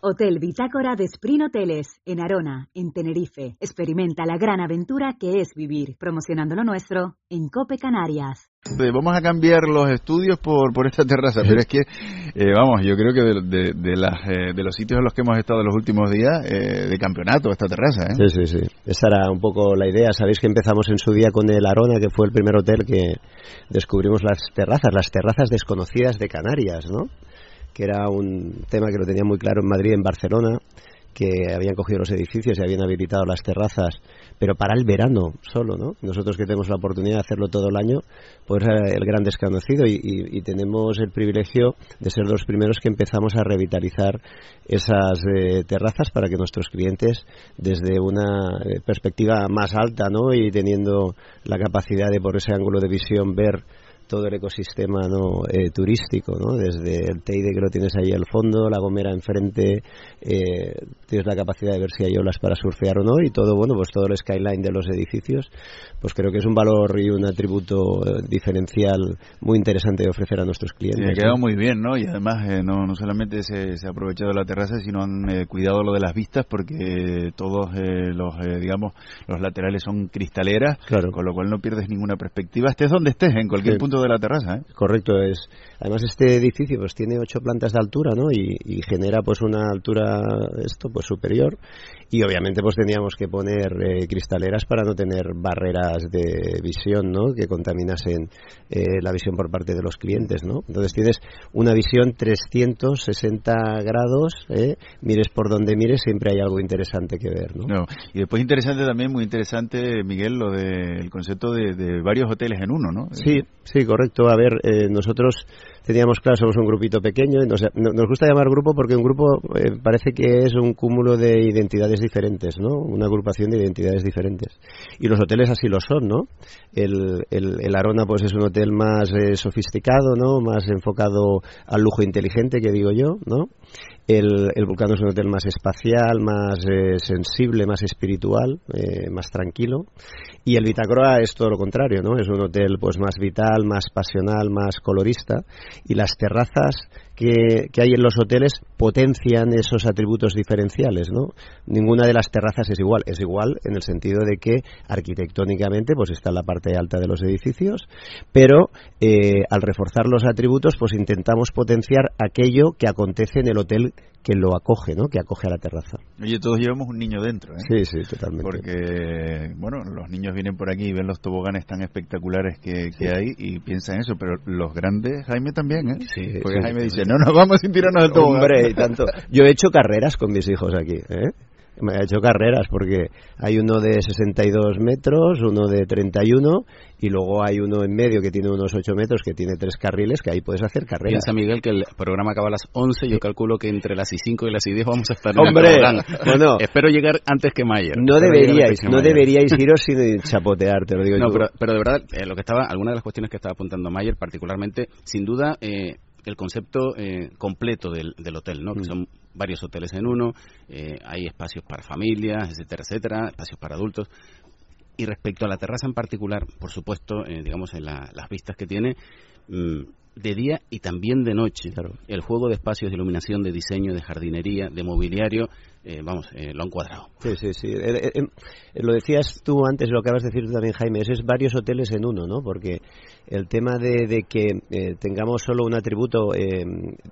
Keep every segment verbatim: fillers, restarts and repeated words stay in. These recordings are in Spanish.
Hotel Bitácora de Spring Hoteles, en Arona, en Tenerife. Experimenta la gran aventura que es vivir, promocionando lo nuestro en COPE Canarias. Vamos a cambiar los estudios por por esta terraza, pero es que, eh, vamos, yo creo que de, de, de, las, eh, de los sitios en los que hemos estado los últimos días, eh, de campeonato, esta terraza, ¿eh? Sí, sí, sí. Esa era un poco la idea. Sabéis que empezamos en su día con el Arona, que fue el primer hotel que descubrimos las terrazas, las terrazas desconocidas de Canarias, ¿no? Que era un tema que lo tenía muy claro en Madrid y en Barcelona, que habían cogido los edificios y habían habilitado las terrazas, pero para el verano solo, ¿no? Nosotros que tenemos la oportunidad de hacerlo todo el año, pues era el gran desconocido y, y, y tenemos el privilegio de ser los primeros que empezamos a revitalizar esas eh, terrazas para que nuestros clientes, desde una eh, perspectiva más alta, ¿no? Y teniendo la capacidad de por ese ángulo de visión ver todo el ecosistema, ¿no? eh, turístico, ¿no? Desde el Teide, que lo tienes ahí al fondo, La Gomera enfrente, eh, tienes la capacidad de ver si hay olas para surfear o no, y todo, bueno, pues todo el skyline de los edificios, pues creo que es un valor y un atributo eh, diferencial muy interesante de ofrecer a nuestros clientes. Sí, ha quedado muy bien, ¿no? Y además eh, no, no solamente se, se ha aprovechado la terraza, sino han eh, cuidado lo de las vistas, porque todos eh, los, eh, digamos, los laterales son cristaleras, claro, con lo cual no pierdes ninguna perspectiva, estés donde estés, en cualquier sí. punto de la terraza, ¿eh? Correcto, es. Además este edificio pues tiene ocho plantas de altura, ¿no? Y, y genera pues una altura esto pues superior, y obviamente pues teníamos que poner eh, cristaleras para no tener barreras de visión, ¿no? Que contaminasen eh, la visión por parte de los clientes, ¿no? Entonces tienes una visión trescientos sesenta grados, ¿eh? Mires por donde mires, siempre hay algo interesante que ver, ¿no? No. Y después interesante también, muy interesante, Miguel, lo del concepto de, de varios hoteles en uno, ¿no? Sí, sí, correcto. A ver, eh, nosotros teníamos claro, somos un grupito pequeño, y nos, nos gusta llamar grupo porque un grupo eh, parece que es un cúmulo de identidades diferentes, ¿no? Una agrupación de identidades diferentes. Y los hoteles así lo son, ¿no? El, el, el Arona pues es un hotel más eh, sofisticado, ¿no? Más enfocado al lujo inteligente, que digo yo, ¿no? El, el Vulcano es un hotel más espacial, más eh, sensible, más espiritual, eh, más tranquilo. Y el Bitácora es todo lo contrario, ¿no? Es un hotel pues más vital, más pasional, más colorista. Y las terrazas que, que hay en los hoteles potencian esos atributos diferenciales, ¿no? Ninguna de las terrazas es igual. Es igual en el sentido de que arquitectónicamente pues está en la parte alta de los edificios, pero eh, al reforzar los atributos pues intentamos potenciar aquello que acontece en el hotel que lo acoge, ¿no? Que acoge a la terraza. Oye, todos llevamos un niño dentro, ¿eh? Sí, sí, totalmente. Porque, bueno, los niños vienen por aquí y ven los toboganes tan espectaculares que, que sí. hay y piensan eso, pero los grandes, Jaime también, ¿eh? Sí, porque sí, Jaime sí, dice, sí. no nos vamos sin tirarnos del tobogán. Hombre, y tanto. Yo he hecho carreras con mis hijos aquí, ¿eh? Me he hecho carreras porque hay uno de sesenta y dos metros, uno de treinta y uno y luego hay uno en medio que tiene unos ocho metros, que tiene tres carriles, que ahí puedes hacer carreras. Piensa, Miguel, que el programa acaba a las once, yo calculo que entre las y cinco y las y diez vamos a estar ¡Hombre! en el Bueno, espero llegar antes que Mayer. No Espero deberíais, que no Mayer. deberíais iros sin chapotear, te lo digo no, yo. Pero, pero de verdad, eh, lo que estaba, algunas de las cuestiones que estaba apuntando Mayer, particularmente, sin duda, eh, el concepto eh, completo del, del hotel, ¿no? Mm. Que son varios hoteles en uno, eh, hay espacios para familias, etcétera, etcétera, espacios para adultos. Y respecto a la terraza en particular, por supuesto, eh, digamos, en la, las vistas que tiene, mmm, de día y también de noche, claro. El juego de espacios, de iluminación, de diseño, de jardinería, de mobiliario, eh, vamos, eh, lo han cuadrado. Sí, sí, sí. Eh, eh, eh, lo decías tú antes, lo acabas de decir tú también, Jaime, eso es varios hoteles en uno, ¿no? Porque el tema de, de que eh, tengamos solo un atributo eh,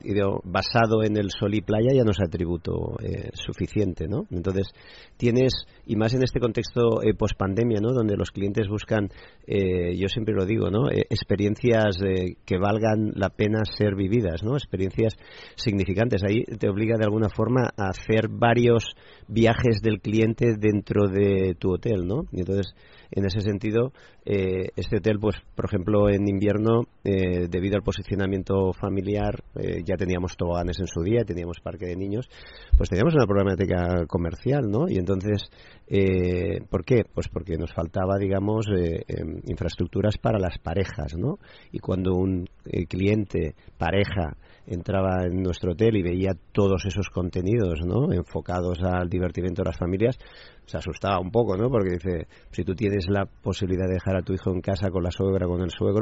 basado en el sol y playa ya no es atributo eh, suficiente, ¿no? Entonces, tienes, y más en este contexto eh, post-pandemia, ¿no? Donde los clientes buscan, eh, yo siempre lo digo, ¿no? Eh, experiencias eh, que valgan la pena ser vividas, ¿no? Experiencias significantes. Ahí te obliga de alguna forma a hacer varios viajes del cliente dentro de tu hotel, ¿no? Y entonces, en ese sentido, eh, este hotel, pues, por ejemplo, en invierno, eh, debido al posicionamiento familiar, eh, ya teníamos toboganes en su día, teníamos parque de niños, pues teníamos una problemática comercial, ¿no? Y entonces, eh, ¿por qué? Pues porque nos faltaba, digamos, eh, eh, infraestructuras para las parejas, ¿no? Y cuando un eh, cliente, pareja, entraba en nuestro hotel y veía todos esos contenidos, ¿no? Enfocados al divertimento de las familias, se asustaba un poco, ¿no? Porque dice, si tú tienes la posibilidad de dejar a tu hijo en casa con la suegra, con el suegro,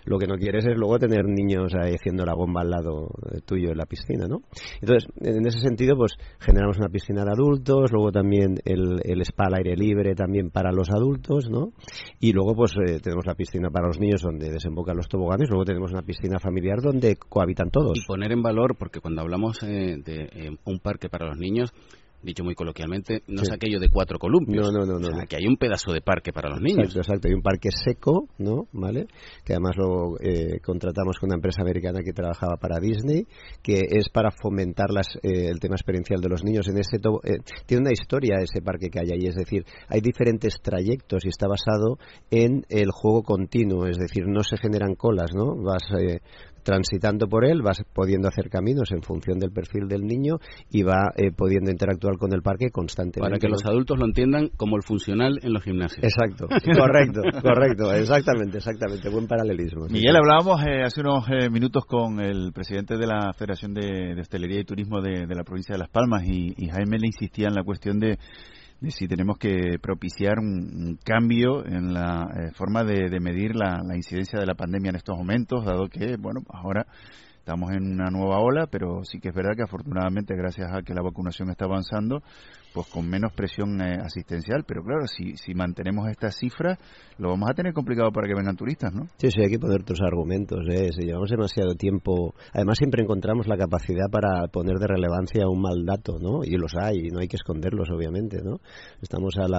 lo que no quieres es luego tener niños ahí haciendo la bomba al lado tuyo en la piscina, ¿no? Entonces, en ese sentido, pues generamos una piscina de adultos, luego también el, el spa al aire libre también para los adultos, ¿no? Y luego, pues eh, tenemos la piscina para los niños donde desembocan los toboganes, luego tenemos una piscina familiar donde cohabitan todos. Y poner en valor, porque cuando hablamos eh, de eh, un parque para los niños, dicho muy coloquialmente, no sí. es aquello de cuatro columpios. No, no, no. O sea, no. que hay un pedazo de parque para los niños. Exacto, exacto. Hay un parque seco, ¿no? ¿Vale? Que además lo eh, contratamos con una empresa americana que trabajaba para Disney, que es para fomentar las, eh, el tema experiencial de los niños. En ese to- eh, tiene una historia ese parque que hay ahí, es decir, hay diferentes trayectos y está basado en el juego continuo, es decir, no se generan colas, ¿no? Vas eh, transitando por él, vas pudiendo hacer caminos en función del perfil del niño y va eh, pudiendo interactuar con el parque constantemente. Para que ¿no? los adultos lo entiendan como el funcional en los gimnasios. Exacto, correcto, correcto, exactamente, exactamente, buen paralelismo. Miguel, sí. hablábamos eh, hace unos eh, minutos con el presidente de la Federación de, de Hostelería y Turismo de, de la provincia de Las Palmas y, y Jaime le insistía en la cuestión de de si tenemos que propiciar un, un cambio en la eh, forma de, de medir la, la incidencia de la pandemia en estos momentos, dado que, bueno, ahora estamos en una nueva ola, pero sí que es verdad que afortunadamente, gracias a que la vacunación está avanzando, pues con menos presión eh, asistencial, pero claro, si, si mantenemos estas cifras, lo vamos a tener complicado para que vengan turistas, ¿no? Sí, sí, hay que poner otros argumentos, ¿eh? Si llevamos demasiado tiempo, además siempre encontramos la capacidad para poner de relevancia un mal dato, ¿no? Y los hay, y no hay que esconderlos, obviamente, ¿no? Estamos a la,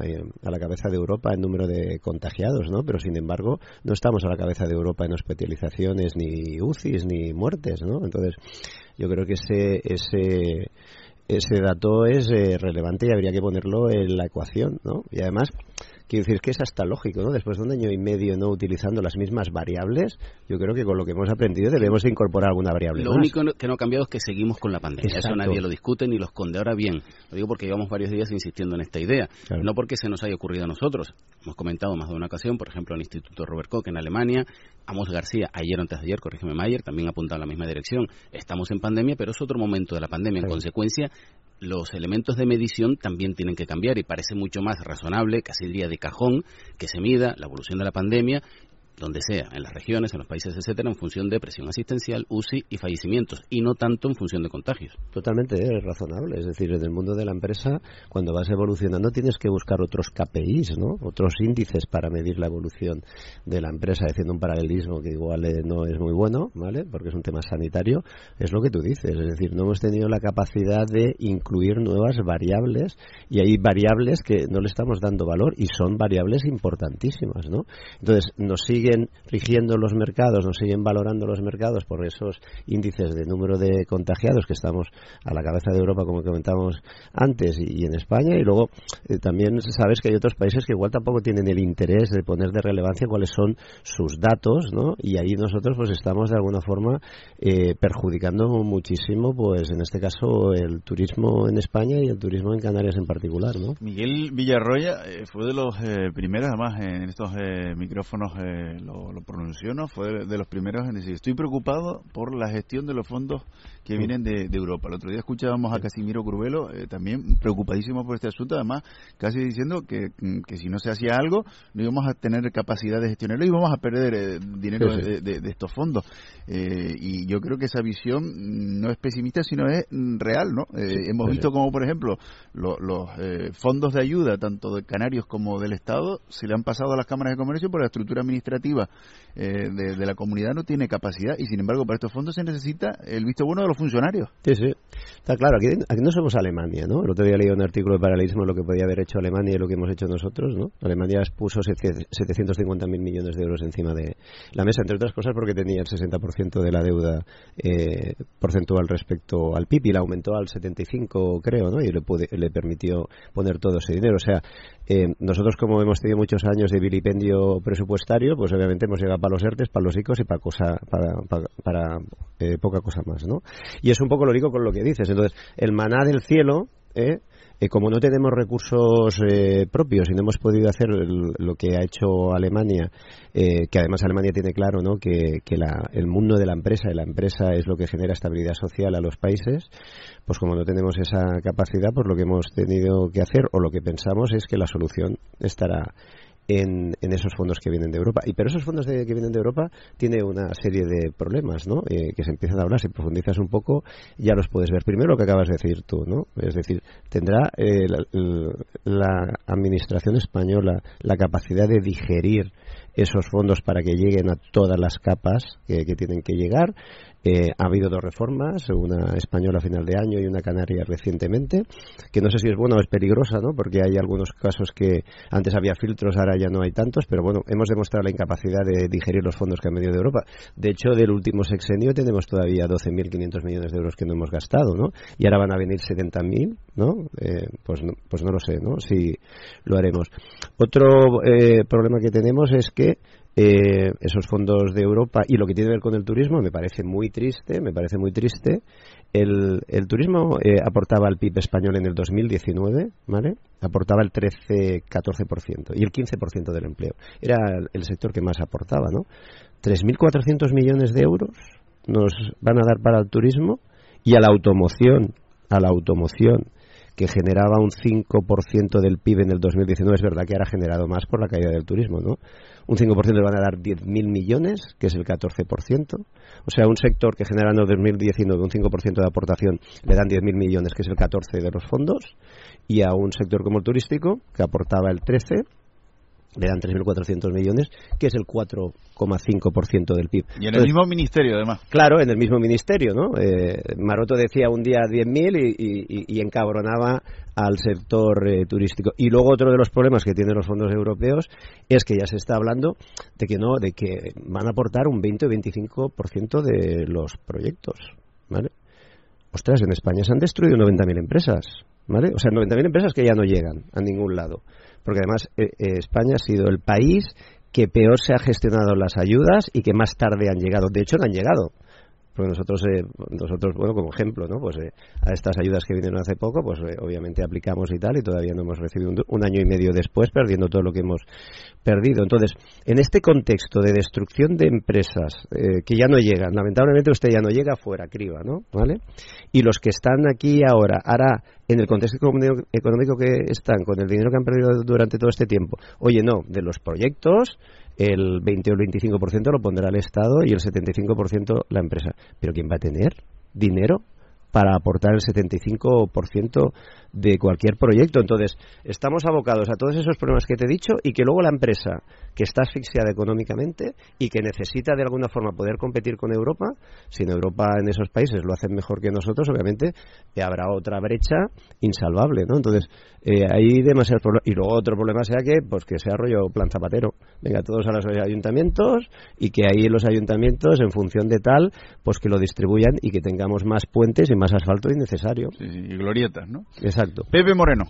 a la cabeza de Europa en número de contagiados, ¿no? Pero sin embargo, no estamos a la cabeza de Europa en hospitalizaciones, ni U C Is, ni muertes, ¿no? Entonces, yo creo que ese ese ese dato es eh, relevante y habría que ponerlo en la ecuación, ¿no? Y además, quiero decir que es hasta lógico, ¿no? Después de un año y medio no utilizando las mismas variables, yo creo que con lo que hemos aprendido debemos de incorporar alguna variable Lo más. único que no ha cambiado es que seguimos con la pandemia. Exacto. Eso nadie lo discute ni lo esconde. Ahora bien, lo digo porque llevamos varios días insistiendo en esta idea. Claro. No porque se nos haya ocurrido a nosotros. Hemos comentado más de una ocasión, por ejemplo, el Instituto Robert Koch en Alemania. Amos García, ayer o antes de ayer, corrígeme Mayer, también apunta en la misma dirección. Estamos en pandemia, pero es otro momento de la pandemia. En claro. consecuencia, los elementos de medición también tienen que cambiar y parece mucho más razonable, casi diría de cajón, que se mida la evolución de la pandemia donde sea, en las regiones, en los países, etcétera, en función de presión asistencial, U C I y fallecimientos, y no tanto en función de contagios. Totalmente, es razonable. Es decir, en el mundo de la empresa, cuando vas evolucionando, tienes que buscar otros K P Is, ¿no? Otros índices para medir la evolución de la empresa, haciendo un paralelismo que igual eh, no es muy bueno, ¿vale? Porque es un tema sanitario. Es lo que tú dices, es decir, no hemos tenido la capacidad de incluir nuevas variables, y hay variables que no le estamos dando valor y son variables importantísimas, ¿no? Entonces, nos sigue siguen rigiendo los mercados, nos siguen valorando los mercados por esos índices de número de contagiados que estamos a la cabeza de Europa, como comentábamos antes, y, y en España, y luego eh, también sabes que hay otros países que igual tampoco tienen el interés de poner de relevancia cuáles son sus datos, ¿no? Y ahí nosotros pues estamos de alguna forma eh, perjudicando muchísimo, pues en este caso el turismo en España y el turismo en Canarias en particular, ¿no? Miguel Villarroya eh, fue de los eh, primeros, además en estos eh, micrófonos eh, lo, lo pronunció, ¿no? Fue de, de los primeros en decir, estoy preocupado por la gestión de los fondos que vienen de, de Europa. El otro día escuchábamos a Casimiro Curvelo eh, también preocupadísimo por este asunto, además casi diciendo que, que si no se hacía algo no íbamos a tener capacidad de gestionarlo y íbamos a perder eh, dinero sí, sí. De, de, de estos fondos. Eh, y yo creo que esa visión no es pesimista, sino es real, ¿no? Eh, sí, hemos sí, visto sí. como, por ejemplo, lo, los eh, fondos de ayuda, tanto de Canarios como del Estado, se le han pasado a las cámaras de comercio por la estructura administrativa eh, de, de la comunidad no tiene capacidad, y sin embargo para estos fondos se necesita el visto bueno de los funcionarios. Sí, sí. Está claro, aquí, aquí no somos Alemania, ¿no? El otro día leí un artículo de paralelismo de lo que podía haber hecho Alemania y lo que hemos hecho nosotros, ¿no? Alemania puso setecientos cincuenta mil millones de euros encima de la mesa, entre otras cosas porque tenía el sesenta por ciento de la deuda eh, porcentual respecto al P I B, y la aumentó al setenta y cinco, creo, ¿no? Y le, pude, le permitió poner todo ese dinero. O sea, eh, nosotros, como hemos tenido muchos años de vilipendio presupuestario, pues obviamente hemos llegado para los ERTES, para los ICOs y para cosa, para, para, para eh, poca cosa más, ¿no? Y es un poco lo digo con lo que dices. Entonces, el maná del cielo, ¿eh? Eh, como no tenemos recursos eh, propios y no hemos podido hacer el, lo que ha hecho Alemania, eh, que además Alemania tiene claro, ¿no?, que, que la, el mundo de la empresa y la empresa es lo que genera estabilidad social a los países, pues como no tenemos esa capacidad, pues lo que hemos tenido que hacer o lo que pensamos es que la solución estará en, en esos fondos que vienen de Europa. Y pero esos fondos de, que vienen de Europa tiene una serie de problemas, ¿no? Eh, que se empiezan a hablar. Si profundizas un poco, ya los puedes ver. Primero lo que acabas de decir tú, ¿no? Es decir, tendrá eh, la, la administración española la capacidad de digerir esos fondos para que lleguen a todas las capas que, que tienen que llegar. Eh, ha habido dos reformas, una española a final de año y una canaria recientemente, que no sé si es buena o es peligrosa, ¿no? Porque hay algunos casos que antes había filtros, ahora ya no hay tantos, pero bueno, hemos demostrado la incapacidad de digerir los fondos que han venido de Europa. De hecho, del último sexenio tenemos todavía doce mil quinientos millones de euros que no hemos gastado, ¿no? Y ahora van a venir setenta mil, ¿no? Eh, pues no, pues no lo sé, ¿no? Si lo haremos. Otro eh, problema que tenemos es que Eh, esos fondos de Europa y lo que tiene que ver con el turismo me parece muy triste, me parece muy triste. El, el turismo eh, aportaba al P I B español en el dos mil diecinueve, ¿vale? Aportaba el trece catorce por ciento y el quince por ciento del empleo. Era el, el sector que más aportaba, ¿no? tres mil cuatrocientos millones de euros nos van a dar para el turismo y a la automoción, a la automoción que generaba un cinco por ciento del P I B en el dos mil diecinueve, es verdad que ahora ha generado más por la caída del turismo, ¿no? Un cinco por ciento le van a dar diez mil millones, que es el catorce por ciento. O sea, un sector que genera en el dos mil diecinueve un cinco por ciento de aportación, le dan diez mil millones, que es el catorce por ciento de los fondos, y a un sector como el turístico, que aportaba el trece por ciento, le dan tres mil cuatrocientos millones, que es el cuatro coma cinco por ciento del P I B. Y en Entonces, el mismo ministerio, además. Claro, en el mismo ministerio, ¿no? Eh, Maroto decía un día diez mil y, y, y encabronaba al sector eh, turístico. Y luego otro de los problemas que tienen los fondos europeos es que ya se está hablando de que no, de que van a aportar un veinte o veinticinco por ciento de los proyectos, ¿vale? Ostras, en España se han destruido noventa mil empresas, ¿vale? O sea, noventa mil empresas que ya no llegan a ningún lado. Porque además eh, eh, España ha sido el país que peor se ha gestionado las ayudas y que más tarde han llegado. De hecho, no han llegado. Porque nosotros, eh, nosotros bueno, como ejemplo, ¿no? Pues eh, a estas ayudas que vinieron hace poco, pues eh, obviamente aplicamos y tal, y todavía no hemos recibido un, un año y medio después, perdiendo todo lo que hemos perdido. Entonces, en este contexto de destrucción de empresas eh, que ya no llegan, lamentablemente usted ya no llega fuera, criba, ¿no? ¿Vale? Y los que están aquí ahora, ahora, en el contexto económico que están, con el dinero que han perdido durante todo este tiempo, oye, no, de los proyectos, el veinte o el veinticinco por ciento lo pondrá el Estado y el setenta y cinco por ciento la empresa. ¿Pero quién va a tener dinero para aportar el setenta y cinco por ciento de cualquier proyecto? Entonces, estamos abocados a todos esos problemas que te he dicho y que luego la empresa que está asfixiada económicamente y que necesita de alguna forma poder competir con Europa, si en Europa en esos países lo hacen mejor que nosotros, obviamente eh, habrá otra brecha insalvable, ¿no? Entonces, eh, hay demasiados problemas. Y luego otro problema sea que, pues que sea rollo plan Zapatero. Venga, todos a los ayuntamientos y que ahí los ayuntamientos, en función de tal, pues que lo distribuyan y que tengamos más puentes y más asfalto innecesario. Sí, sí, y glorietas, ¿no? Exacto. Pepe Moreno.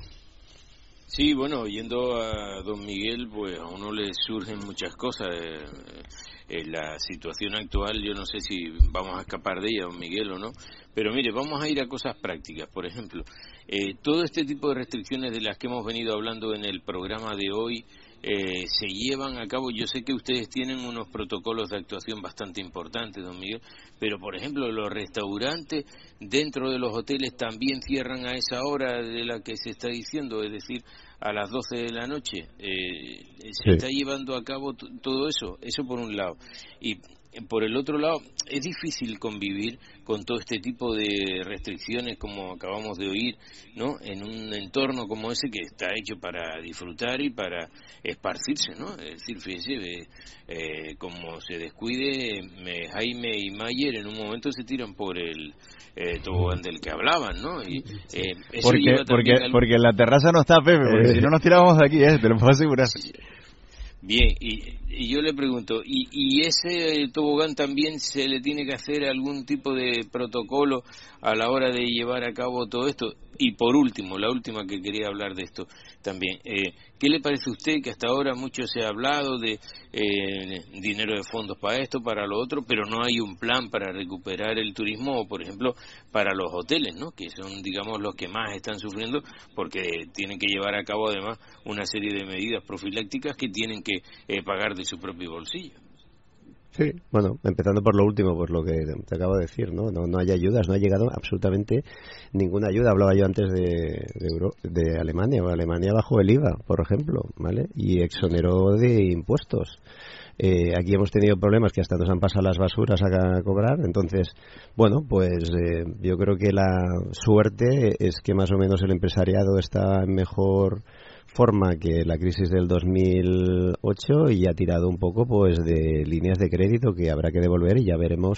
Sí, bueno, oyendo a don Miguel, pues a uno le surgen muchas cosas. Eh, eh, la situación actual, yo no sé si vamos a escapar de ella, don Miguel, o no. Pero mire, vamos a ir a cosas prácticas. Por ejemplo, eh, todo este tipo de restricciones de las que hemos venido hablando en el programa de hoy, Eh, se llevan a cabo. Yo sé que ustedes tienen unos protocolos de actuación bastante importantes, don Miguel, pero por ejemplo los restaurantes dentro de los hoteles también cierran a esa hora de la que se está diciendo, es decir, a las doce de la noche. Eh, se sí. está llevando a cabo t- todo eso, eso por un lado. Y por el otro lado, es difícil convivir con todo este tipo de restricciones como acabamos de oír, ¿no? En un entorno como ese que está hecho para disfrutar y para esparcirse, ¿no? Es decir, fíjese, eh, eh, como se descuide, me, Jaime y Mayer en un momento se tiran por el eh, tobogán del que hablaban, ¿no? Y, eh, eso porque, lleva porque, al... porque en la terraza no está Pepe, porque eh. si no nos tirábamos de aquí, ¿eh? Te lo puedo asegurar. Sí. Bien, y, y yo le pregunto, ¿y, ¿y ese tobogán también se le tiene que hacer algún tipo de protocolo a la hora de llevar a cabo todo esto? Y por último, la última que quería hablar de esto también, eh, ¿qué le parece a usted que hasta ahora mucho se ha hablado de eh, dinero de fondos para esto, para lo otro, pero no hay un plan para recuperar el turismo o, por ejemplo, para los hoteles, ¿no? Que son, digamos, los que más están sufriendo porque tienen que llevar a cabo además una serie de medidas profilácticas que tienen que eh, pagar de su propio bolsillo? Sí, bueno, empezando por lo último, pues lo que te acabo de decir, ¿no? No, no hay ayudas, no ha llegado absolutamente ninguna ayuda. Hablaba yo antes de, de, Euro, de Alemania, Alemania bajó el I V A, por ejemplo, ¿vale? Y exoneró de impuestos. Eh, aquí hemos tenido problemas que hasta nos han pasado las basuras a, a cobrar. Entonces, bueno, pues eh, yo creo que la suerte es que más o menos el empresariado está en mejor forma que la crisis del dos mil ocho y ha tirado un poco pues de líneas de crédito que habrá que devolver y ya veremos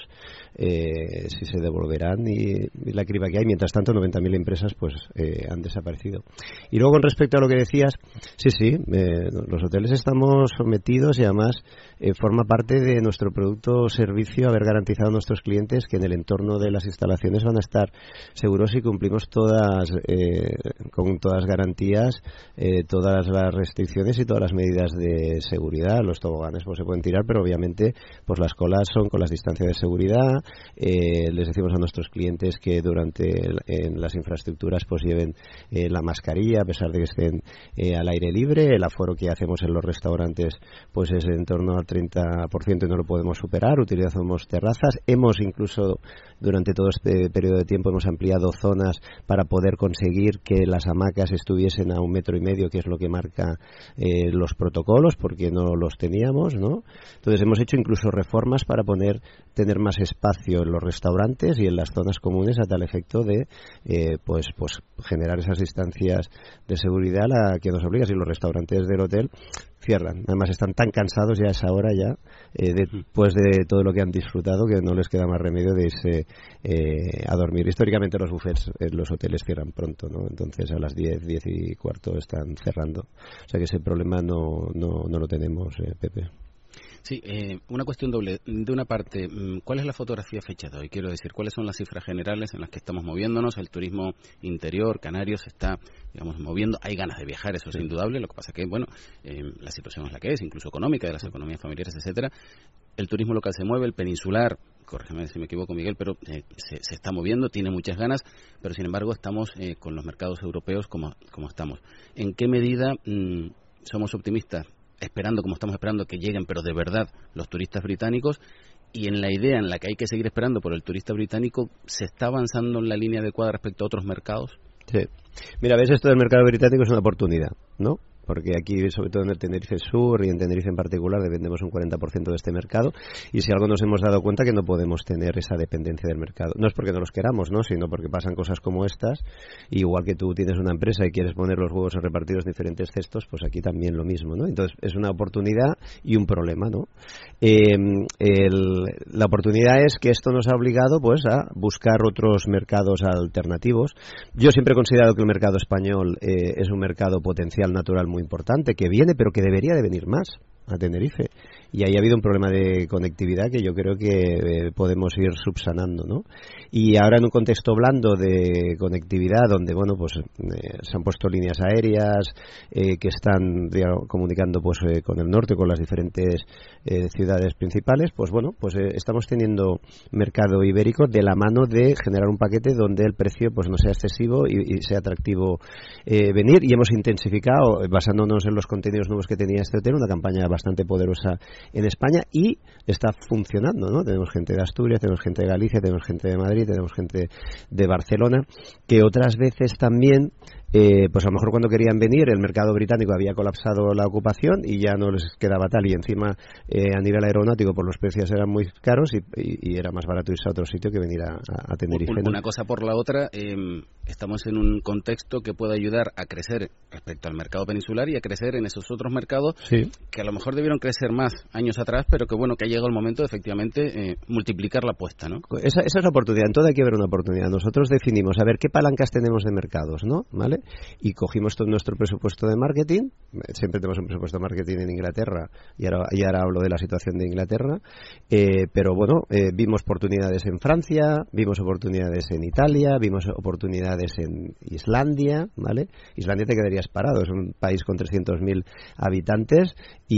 eh, si se devolverán y, y la criba que hay. Mientras tanto, noventa mil empresas pues eh, han desaparecido. Y luego con respecto a lo que decías, sí, sí, eh, los hoteles estamos sometidos y además eh, forma parte de nuestro producto o servicio haber garantizado a nuestros clientes que en el entorno de las instalaciones van a estar seguros y cumplimos todas eh, con todas garantías eh, todas las restricciones y todas las medidas de seguridad. Los toboganes pues se pueden tirar, pero obviamente pues las colas son con las distancias de seguridad. Eh, les decimos a nuestros clientes que durante el, en las infraestructuras pues lleven eh, la mascarilla a pesar de que estén eh, al aire libre. El aforo que hacemos en los restaurantes pues es en torno al treinta por ciento y no lo podemos superar. Utilizamos terrazas. Hemos incluso durante todo este periodo de tiempo hemos ampliado zonas para poder conseguir que las hamacas estuviesen a un metro y medio, que es lo que marca eh, los protocolos, porque no los teníamos, ¿no? Entonces hemos hecho incluso reformas para poner tener más espacio en los restaurantes y en las zonas comunes a tal efecto de eh, pues pues generar esas distancias de seguridad a la que nos obliga. Si los restaurantes del hotel cierran, además están tan cansados ya a esa hora ya eh, después de todo lo que han disfrutado que no les queda más remedio de irse eh, a dormir. Históricamente los buffets en los hoteles cierran pronto, ¿no? Entonces a las diez, diez y cuarto están cerrando, o sea que ese problema no, no, no lo tenemos, eh, Pepe. Sí, eh, una cuestión doble. De una parte, ¿cuál es la fotografía fecha de hoy? Quiero decir, ¿cuáles son las cifras generales en las que estamos moviéndonos? El turismo interior, canario, se está, digamos, moviendo. Hay ganas de viajar, eso sí. Es indudable. Lo que pasa es que, bueno, eh, la situación es la que es, incluso económica, de las economías familiares, etcétera. El turismo local se mueve, el peninsular, corrígeme si me equivoco, Miguel, pero eh, se, se está moviendo, tiene muchas ganas, pero sin embargo estamos eh, con los mercados europeos como, como estamos. ¿En qué medida mmm, somos optimistas? Esperando, como estamos esperando, que lleguen, pero de verdad, los turistas británicos, y en la idea en la que hay que seguir esperando por el turista británico, ¿se está avanzando en la línea adecuada respecto a otros mercados? Sí. Mira, ves, esto del mercado británico es una oportunidad, ¿no? Porque aquí, sobre todo en el Tenerife Sur y en Tenerife en particular, dependemos un cuarenta por ciento de este mercado, y si algo nos hemos dado cuenta que no podemos tener esa dependencia del mercado. No es porque no los queramos, ¿no? Sino porque pasan cosas como estas, y igual que tú tienes una empresa y quieres poner los huevos repartidos en diferentes cestos, pues aquí también lo mismo, ¿no? Entonces es una oportunidad y un problema, ¿no? Eh, el, la oportunidad es que esto nos ha obligado pues a buscar otros mercados alternativos. Yo siempre he considerado que el mercado español eh, es un mercado potencial natural muy importante, que viene, pero que debería de venir más a Tenerife. Y ahí ha habido un problema de conectividad que yo creo que eh, podemos ir subsanando, ¿no? Y ahora en un contexto blando de conectividad, donde, bueno, pues eh, se han puesto líneas aéreas eh, que están digamos, comunicando pues eh, con el norte, con las diferentes eh, ciudades principales, pues bueno, pues eh, estamos teniendo mercado ibérico de la mano de generar un paquete donde el precio pues no sea excesivo y, y sea atractivo eh, venir. Y hemos intensificado, basándonos en los contenidos nuevos que tenía este hotel, una campaña bastante poderosa en España, y está funcionando, ¿no? Tenemos gente de Asturias, tenemos gente de Galicia, tenemos gente de Madrid, tenemos gente de Barcelona, que otras veces también Eh, pues a lo mejor cuando querían venir el mercado británico había colapsado la ocupación y ya no les quedaba tal, y encima eh, a nivel aeronáutico por los precios eran muy caros y, y, y era más barato irse a otro sitio que venir a, a, a Tenerife, ¿no? Una cosa por la otra, eh, estamos en un contexto que puede ayudar a crecer respecto al mercado peninsular y a crecer en esos otros mercados, sí, que a lo mejor debieron crecer más años atrás, pero que bueno, que ha llegado el momento de efectivamente eh, multiplicar la apuesta, ¿no? Esa, esa es la oportunidad, en todo hay que ver una oportunidad. Nosotros definimos, a ver, qué palancas tenemos de mercados, ¿no? ¿Vale? Y cogimos todo nuestro presupuesto de marketing, siempre tenemos un presupuesto de marketing en Inglaterra, y ahora, y ahora hablo de la situación de Inglaterra, eh, pero bueno, eh, vimos oportunidades en Francia, vimos oportunidades en Italia, vimos oportunidades en Islandia, ¿vale? Islandia te quedarías parado, es un país con trescientos mil habitantes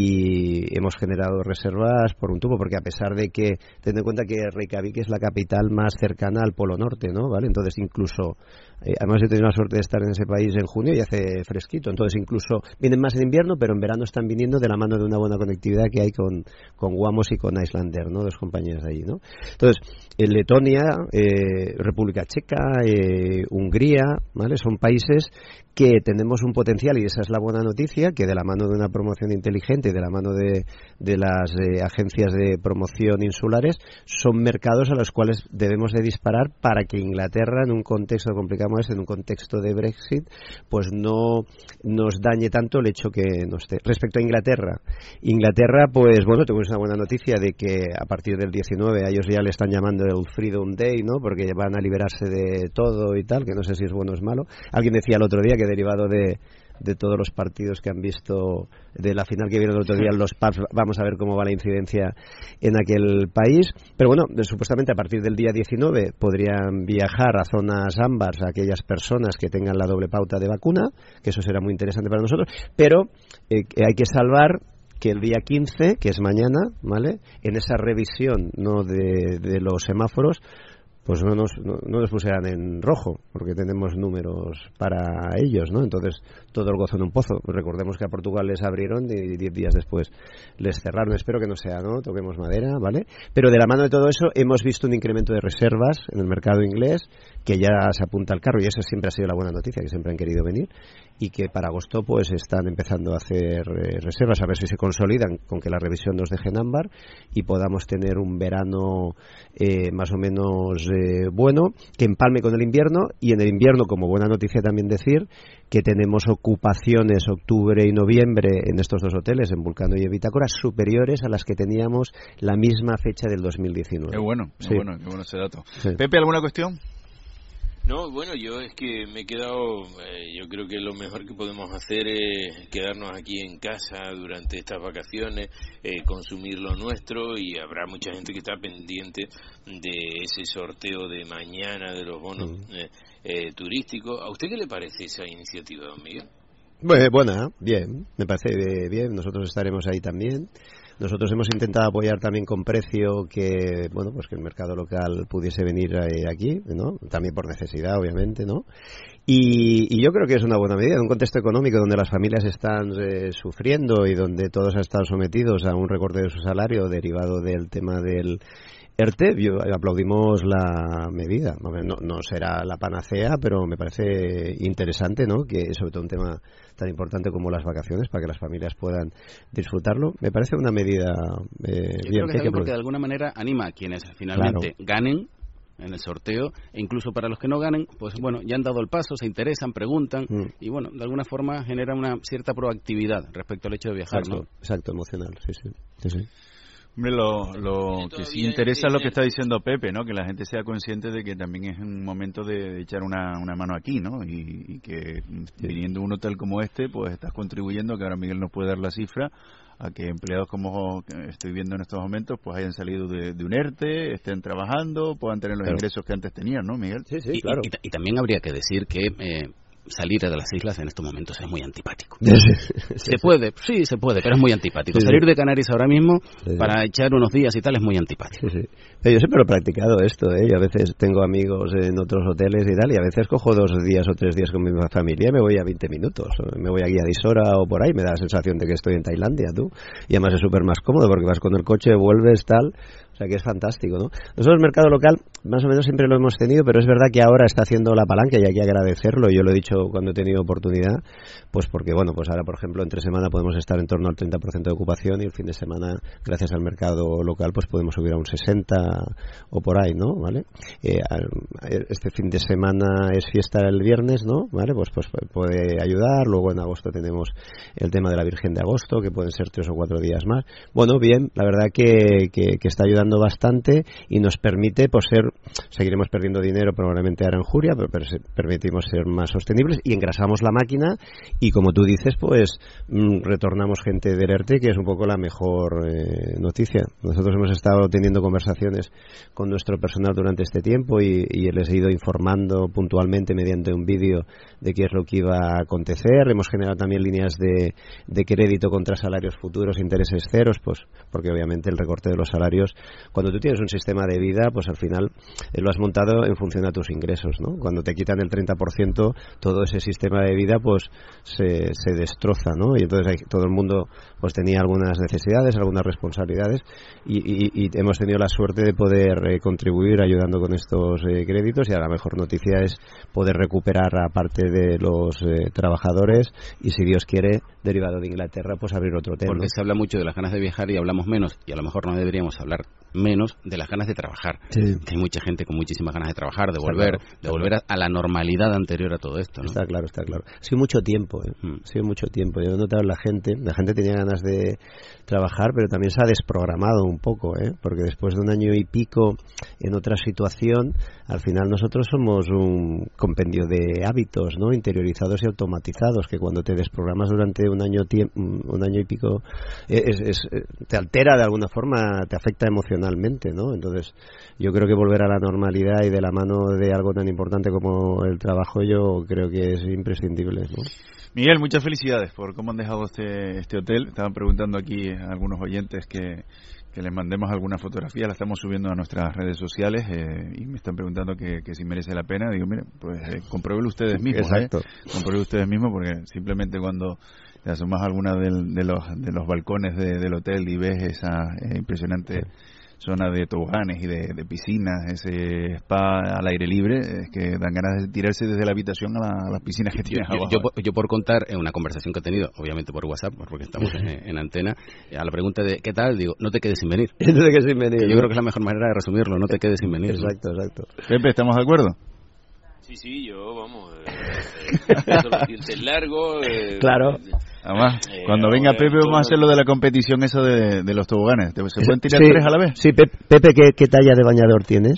y hemos generado reservas por un tubo, porque a pesar de que, ten en cuenta que Reykjavik es la capital más cercana al Polo Norte, ¿no? ¿Vale? Entonces incluso, eh, además he tenido la suerte de estar en ese país en junio y hace fresquito. Entonces incluso vienen más en invierno, pero en verano están viniendo de la mano de una buena conectividad que hay con, con Wamos y con Islander, ¿no? Dos compañías de allí, ¿no? Entonces, en Letonia, eh, República Checa, eh, Hungría, ¿vale? Son países que tenemos un potencial, y esa es la buena noticia, que de la mano de una promoción inteligente y de la mano de, de las eh, agencias de promoción insulares, son mercados a los cuales debemos de disparar para que Inglaterra, en un contexto complicado como este, en un contexto de Brexit, pues no nos dañe tanto el hecho que no esté. Respecto a Inglaterra, Inglaterra, pues bueno, tenemos una buena noticia de que a partir del diecinueve a ellos ya le están llamando el Freedom Day, ¿no? Porque van a liberarse de todo y tal, que no sé si es bueno o es malo. Alguien decía el otro día que derivado de, de todos los partidos que han visto, de la final que vieron el otro día en los pubs, vamos a ver cómo va la incidencia en aquel país. Pero bueno, supuestamente a partir del día diecinueve podrían viajar a zonas ámbar a aquellas personas que tengan la doble pauta de vacuna, que eso será muy interesante para nosotros, pero eh, hay que salvar que el día quince, que es mañana, ¿vale?, en esa revisión, ¿no?, de, de los semáforos, pues no nos, no, no nos pusieran en rojo, porque tenemos números para ellos, ¿no? Entonces, todo el gozo en un pozo. Recordemos que a Portugal les abrieron y diez días después les cerraron. Espero que no sea, ¿no? Toquemos madera, ¿vale? Pero de la mano de todo eso, hemos visto un incremento de reservas en el mercado inglés, que ya se apunta al carro, y eso siempre ha sido la buena noticia, que siempre han querido venir, y que para agosto pues están empezando a hacer eh, reservas, a ver si se consolidan con que la revisión nos deje en ámbar y podamos tener un verano eh, más o menos eh, bueno, que empalme con el invierno. Y en el invierno, como buena noticia también decir que tenemos ocupaciones octubre y noviembre en estos dos hoteles, en Vulcano y en Bitácora, superiores a las que teníamos la misma fecha del dos mil diecinueve. Qué bueno, qué sí. bueno, qué bueno ese dato. Sí. Pepe, ¿alguna cuestión? No, bueno, yo es que me he quedado, eh, yo creo que lo mejor que podemos hacer es quedarnos aquí en casa durante estas vacaciones, eh, consumir lo nuestro, y habrá mucha gente que está pendiente de ese sorteo de mañana de los bonos mm. eh, eh, turísticos. ¿A usted qué le parece esa iniciativa, don Miguel? Bueno, buena, bien, me parece bien, nosotros estaremos ahí también. Nosotros hemos intentado apoyar también con precio que, bueno, pues que el mercado local pudiese venir eh, aquí, ¿no? También por necesidad, obviamente, ¿no? Y, y yo creo que es una buena medida en un contexto económico donde las familias están eh, sufriendo y donde todos han estado sometidos a un recorte de su salario derivado del tema del ERTE. Yo, aplaudimos la medida. No, no será la panacea, pero me parece interesante, ¿no?, que sobre todo un tema tan importante como las vacaciones, para que las familias puedan disfrutarlo. Me parece una medida eh, Yo bien. creo que también porque de alguna manera anima a quienes finalmente claro. ganen en el sorteo, e incluso para los que no ganen, pues bueno, ya han dado el paso, se interesan, preguntan, mm. y bueno, de alguna forma genera una cierta proactividad respecto al hecho de viajar, exacto, ¿no? Exacto, emocional, sí, sí. sí, sí. Hombre, lo, lo que sí interesa es lo que está diciendo Pepe, ¿no? Que la gente sea consciente de que también es un momento de echar una, una mano aquí, ¿no? Y, y que viniendo un hotel como este, pues estás contribuyendo, que ahora Miguel nos puede dar la cifra, a que empleados como estoy viendo en estos momentos, pues hayan salido de, de un ERTE, estén trabajando, puedan tener los claro. ingresos que antes tenían, ¿no, Miguel? Sí, sí, y, claro. Y, y, y también habría que decir que eh, salir de las islas en estos momentos es muy antipático. Sí, sí, se puede, sí, se puede, pero es muy antipático. Sí, salir sí. de Canarias ahora mismo sí, sí. para echar unos días y tal es muy antipático. Sí, sí. Yo siempre lo he practicado esto, ¿eh? Yo a veces tengo amigos en otros hoteles y tal, y a veces cojo dos días o tres días con mi familia y me voy a veinte minutos. Me voy aquí a Guadalajara o por ahí, me da la sensación de que estoy en Tailandia, tú. Y además es súper más cómodo porque vas con el coche, vuelves, tal... O sea que es fantástico, ¿no? Nosotros el mercado local más o menos siempre lo hemos tenido, pero es verdad que ahora está haciendo la palanca y hay que agradecerlo. Yo lo he dicho cuando he tenido oportunidad, pues porque, bueno, pues ahora, por ejemplo, entre semana podemos estar en torno al treinta por ciento de ocupación y el fin de semana, gracias al mercado local, pues podemos subir a un sesenta o por ahí, ¿no? ¿Vale? Eh, este fin de semana es fiesta el viernes, ¿no? ¿Vale? Pues, pues puede ayudar. Luego en agosto tenemos el tema de la Virgen de Agosto, que pueden ser tres o cuatro días más. Bueno, bien, la verdad que, que, que está ayudando bastante y nos permite pues ser, seguiremos perdiendo dinero probablemente ahora en Juria, pero, pero permitimos ser más sostenibles y engrasamos la máquina y como tú dices pues mmm, retornamos gente del ERTE, que es un poco la mejor eh, noticia. Nosotros hemos estado teniendo conversaciones con nuestro personal durante este tiempo y, y les he ido informando puntualmente mediante un vídeo de qué es lo que iba a acontecer. Hemos generado también líneas de, de crédito contra salarios futuros, intereses ceros, pues porque obviamente el recorte de los salarios cuando tú tienes un sistema de vida, pues al final eh, lo has montado en función a tus ingresos, ¿no? Cuando te quitan el treinta por ciento, todo ese sistema de vida pues se, se destroza, ¿no? Y entonces hay, todo el mundo pues tenía algunas necesidades, algunas responsabilidades y, y, y hemos tenido la suerte de poder eh, contribuir ayudando con estos eh, créditos, y a la mejor noticia es poder recuperar a parte de los eh, trabajadores y, si Dios quiere, derivado de Inglaterra, pues abrir otro hotel. Porque ¿no? se habla mucho de las ganas de viajar y hablamos menos, y a lo mejor no deberíamos hablar menos de las ganas de trabajar. Sí. Que hay mucha gente con muchísimas ganas de trabajar, de Está volver, claro, de volver a, a la normalidad anterior a todo esto, ¿no? Está claro, está claro. Ha sido mucho tiempo, ¿eh? Hmm. Ha sido mucho tiempo. Yo he notado la gente, la gente tenía ganas de trabajar, pero también se ha desprogramado un poco, ¿eh? Porque después de un año y pico en otra situación, al final nosotros somos un compendio de hábitos, ¿no? Interiorizados y automatizados, que cuando te desprogramas durante un año tie- un año y pico es, es, te altera de alguna forma, te afecta emocionalmente, ¿no? Entonces yo creo que volver a la normalidad y de la mano de algo tan importante como el trabajo, yo creo que es imprescindible, ¿no? Miguel, muchas felicidades por cómo han dejado este, este hotel. Estaban preguntando aquí a algunos oyentes que, que les mandemos alguna fotografía, la estamos subiendo a nuestras redes sociales eh, y me están preguntando que, que si merece la pena. Digo, miren, pues eh, compruébenlo ustedes mismos. Exacto. ¿eh? Compruébenlo ustedes mismos, porque simplemente cuando te asomas a alguna del, de, los, de los balcones de, del hotel y ves esa eh, impresionante zona de toboganes y de, de piscinas, ese spa al aire libre, es que dan ganas de tirarse desde la habitación a, la, a las piscinas que tienes yo, abajo. yo, yo, yo por contar en una conversación que he tenido, obviamente por WhatsApp, porque estamos en, en antena, a la pregunta de ¿qué tal? Digo, no te quedes sin venir. No te quedes sin venir. Yo creo que es la mejor manera de resumirlo, no te quedes sin venir. Exacto, exacto. Pepe, ¿estamos de acuerdo? Sí, sí, yo, vamos, eh, eh, los dientes largos. Eh, Claro. Además, eh, cuando venga Pepe vamos a hacer lo de la competición eso de, de los toboganes. ¿Se pueden tirar Sí, tres a la vez? Sí, Pe- Pepe, ¿qué, ¿qué talla de bañador tienes?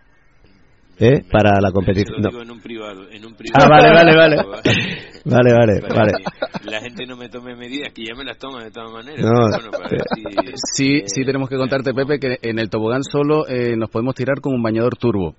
¿Eh? Para la competición. Lo No. digo en un privado, en un privado. Ah, vale, vale, vale. Vale, vale, Para vale. que la gente no me tome medidas, que ya me las toman de todas maneras. No. Pero bueno, para ver si, Sí, eh, sí tenemos que contarte, Pepe, que en el tobogán solo eh, nos podemos tirar con un bañador turbo.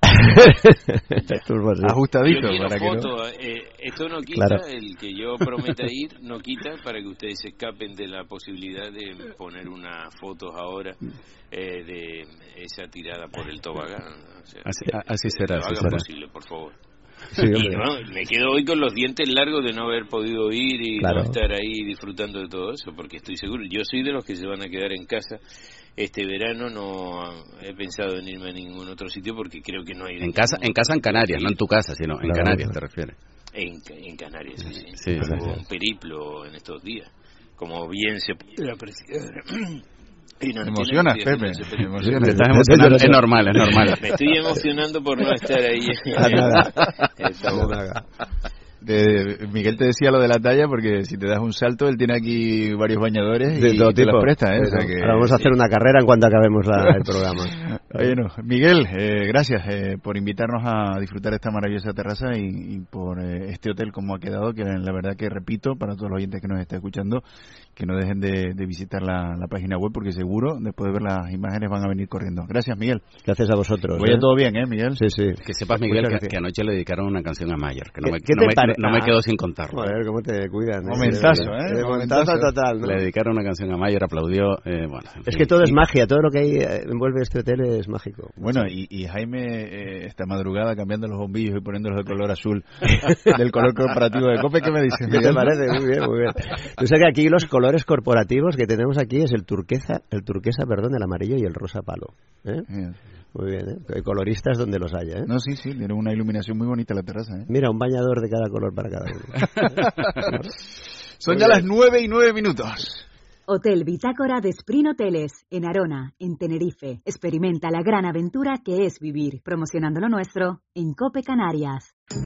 Turbo, sí. Ajustadito. Yo quiero Para que no... fotos, eh, esto no quita, Claro. el que yo prometa ir, no quita para que ustedes se escapen de la posibilidad de poner unas fotos ahora eh, de esa tirada por el tobogán. O sea, Así, así será, lo así hagan será. posible, por favor. Sí, Y hombre. no, me quedo hoy con los dientes largos de no haber podido ir y Claro. no estar ahí disfrutando de todo eso, porque estoy seguro, yo soy de los que se van a quedar en casa este verano, no he pensado en irme a ningún otro sitio porque creo que no hay... En casa, en casa en Canarias, no en tu casa, sino en Claro. Canarias te refieres. En, en Canarias, sí, sí. Sí, sí, Hubo sí. un periplo en estos días, como bien se puede apreciar. Y no Te entiendo emocionas, que estoy Pepe. haciendo ese Te periplo. emocionas. Te estás emocionando, es normal, es normal. Me estoy emocionando por no estar ahí. Está bueno. De- Miguel te decía lo de la talla porque si te das un salto él tiene aquí varios bañadores De y todo te tipo. los presta, ¿eh? O sea Eso. que- Ahora vamos a hacer una carrera en cuanto acabemos la- el programa. Bueno, Miguel, eh, gracias eh, por invitarnos a disfrutar de esta maravillosa terraza y, y por eh, este hotel como ha quedado, que la verdad que repito, para todos los oyentes que nos están escuchando, que no dejen de, de visitar la, la página web porque seguro después de ver las imágenes van a venir corriendo. Gracias, Miguel. Gracias a vosotros. Vaya ¿eh? todo bien, ¿eh, Miguel? Sí, sí. Que sepas, Miguel, Muchas que, gracias. que anoche le dedicaron una canción a Mayer, que no ¿Qué- me, qué no te me- pare- no me Ah. quedo sin contarlo. Joder, cómo te cuidan. ¿eh? Momentazo, ¿eh? De Momentazo. momentazo total, ¿no? Le dedicaron una canción a Mayer, aplaudió. Eh, bueno, en Es fin. que todo es magia, todo lo que hay eh, envuelve este hotel es mágico. Bueno, y, y Jaime eh, esta madrugada cambiando los bombillos y poniéndolos de color azul del color corporativo de COPE. ¿Qué me dices, ¿Qué te Miguel? parece? Muy bien, muy bien. Tú sabes que aquí los colores corporativos que tenemos aquí es el turquesa, el turquesa, perdón, el amarillo y el rosa palo. ¿eh? Eh, Muy bien, ¿eh? Hay coloristas donde los haya, ¿eh? No, sí, sí, tiene una iluminación muy bonita la terraza, ¿eh? Mira, un bañador de cada color para cada uno. Son ya las nueve y nueve minutos. Hotel Bitácora de Spring Hoteles, en Arona, en Tenerife. Experimenta la gran aventura que es vivir, promocionando lo nuestro en COPE Canarias.